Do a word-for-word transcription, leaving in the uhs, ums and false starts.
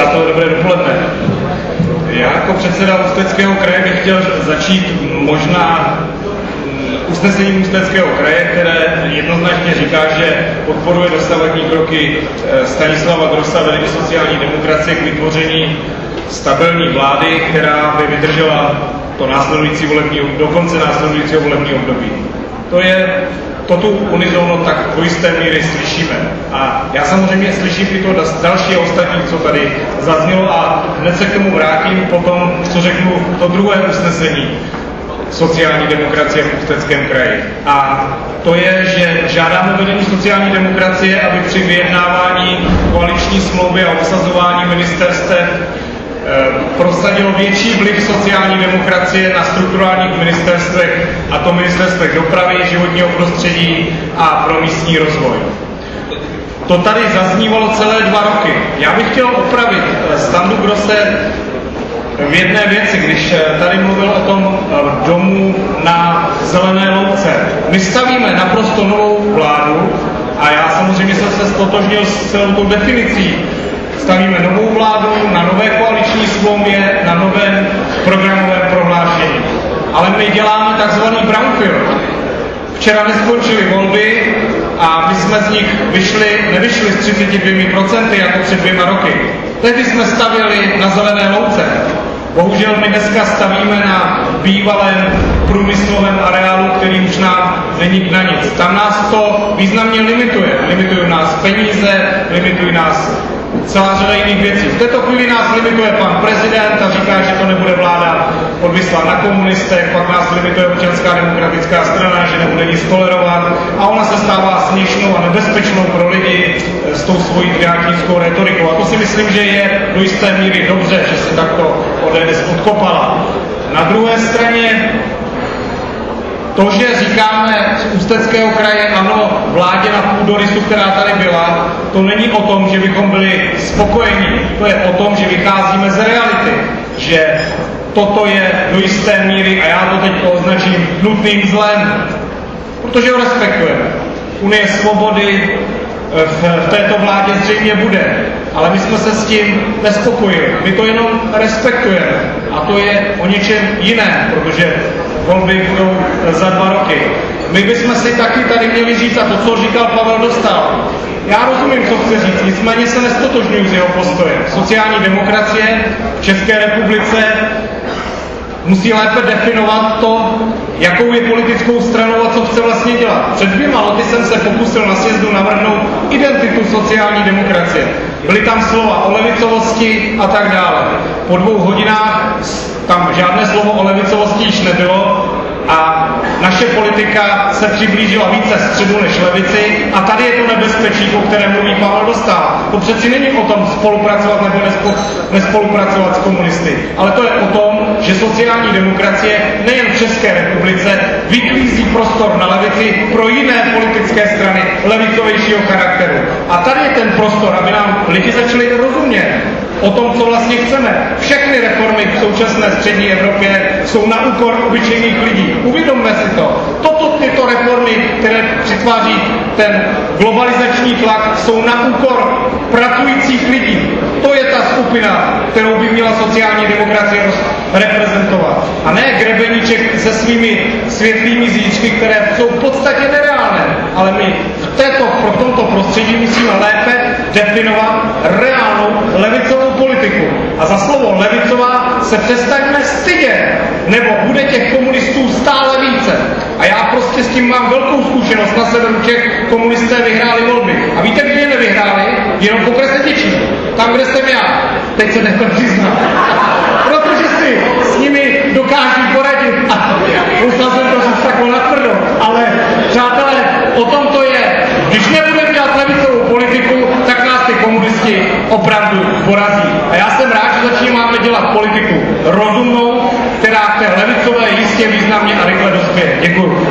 Přátelé, dobré dopoledne. Já jako předseda Ústeckého kraje bych chtěl začít možná usnesením Ústeckého kraje, které jednoznačně říká, že podporuje dosavadní kroky Stanislava Grosse, vedení sociální demokracie k vytvoření stabilní vlády, která by vydržela to následující volební, do konce následujícího volebního období. To je, to tu unizono tak do jisté míry slyšíme. A já samozřejmě slyším i to další a ostatní, co tady zaznělo, a hned se k tomu vrátím potom, co řeknu to druhé usnesení sociální demokracie v Ústeckém kraji. A to je, že žádáme vedení sociální demokracie, aby při vyjednávání koaliční smlouvy a obsazování ministerstev prosadilo větší vliv sociální demokracie na strukturálních ministerstvech, a to ministerstvech dopravy, životního prostředí a pro místní rozvoj. To tady zaznívalo celé dva roky. Já bych chtěl opravit Standu Grosse v jedné věci, když tady mluvil o tom domu na Zelené louce. My stavíme naprosto novou vládu a já samozřejmě jsem se ztotožnil s celou tou definicí. Stavíme novou vládu na nové koaliční smlouvě, na novém programovém prohlášení. Ale my děláme takzvaný brownfield. Včera neskončily volby a my jsme z nich vyšli, nevyšli z třicet dvě procent jako před dvěma roky. Tehdy jsme stavěli na Zelené louce. Bohužel my dneska stavíme na bývalém průmyslovém areálu, který už nám není na nic. Tam nás to významně limituje. Limitují nás peníze, limitují nás celá řada jiných věcí. V této chvíli nás limituje pan prezident a říká, že to nebude vláda odvislá na komunistech, pak nás limituje Občanská demokratická strana, že nebude nic tolerovat, a ona se stává směšnou a nebezpečnou pro lidi s tou svojí triáčnickou retorikou. A to si myslím, že je do jisté míry dobře, že se takto O D S odkopala. Na druhé straně to, že říkáme z Ústeckého kraje ano vládě na půdorysu, která tady byla, to není o tom, že bychom byli spokojení. To je o tom, že vycházíme z reality. Že toto je do jisté míry, a já to teď označím, nutným zlem. Protože ho respektujeme. Unie svobody v, v této vládě zřejmě bude. Ale my jsme se s tím nespokojili. My to jenom respektujeme. A to je o něčem jiné, protože volby budou za dva roky. My bychom si taky tady měli říct, a to, co říkal Pavel Dostál. Já rozumím, co chce říct, nicméně se nestotožňuji s jeho postojem. Sociální demokracie v České republice musí lépe definovat to, jakou je politickou stranou a co chce vlastně dělat. Před dvěma lety jsem se pokusil na sjezdu navrhnout identitu sociální demokracie. Byly tam slova o levicovosti a tak dále. Po dvou hodinách tam žádné slovo o levicovosti již nebylo a naše politika se přiblížila více středu než levici, a tady je to nebezpečí, o kterém mluví Pavel Dostál. To přeci není o tom spolupracovat nebo nespolupracovat s komunisty, ale to je o tom, že sociální demokracie nejen v České republice vyklízí prostor na levici pro jiné politické strany levicovějšího charakteru. A tady je ten prostor, aby nám lidi začali rozumět o tom, co vlastně chceme. Všechny reformy v současné střední Evropě jsou na úkor obyčejných lidí. Uvědomme si to. Toto tyto reformy, které přitváří ten globalizační tlak, jsou na úkor pracujících lidí. To je ta skupina, kterou by měla sociální demokracie reprezentovat. A ne grebeníček se svými světlými zítřky, které jsou v podstatě nereálné. Ale my v, této, v tomto prostředí musíme lépe definovat reálnou levicovou politiku. A za slovo levicová se přestaňme stydět, nebo bude těch komunistů stále více. A já prostě s tím mám velkou zkušenost. Na severu Čech komunisté vyhráli volby. A víte, kdy je nevyhráli? Jenom v okrese Děčín. Tam, kde jsem já. Teď se nechci přiznat. Protože si s nimi dokáží poradit. A musel jsem to říct takhle natvrdo. Ale přátelé, o tom to je. Když nebudeme dělat levicovou politiku, tak nás ty komunisti opravdu porazí. A já jsem rád, že začínáme dělat politiku rozumnou, která k té levicové jistě významně a rychle dospěje. Děkuju.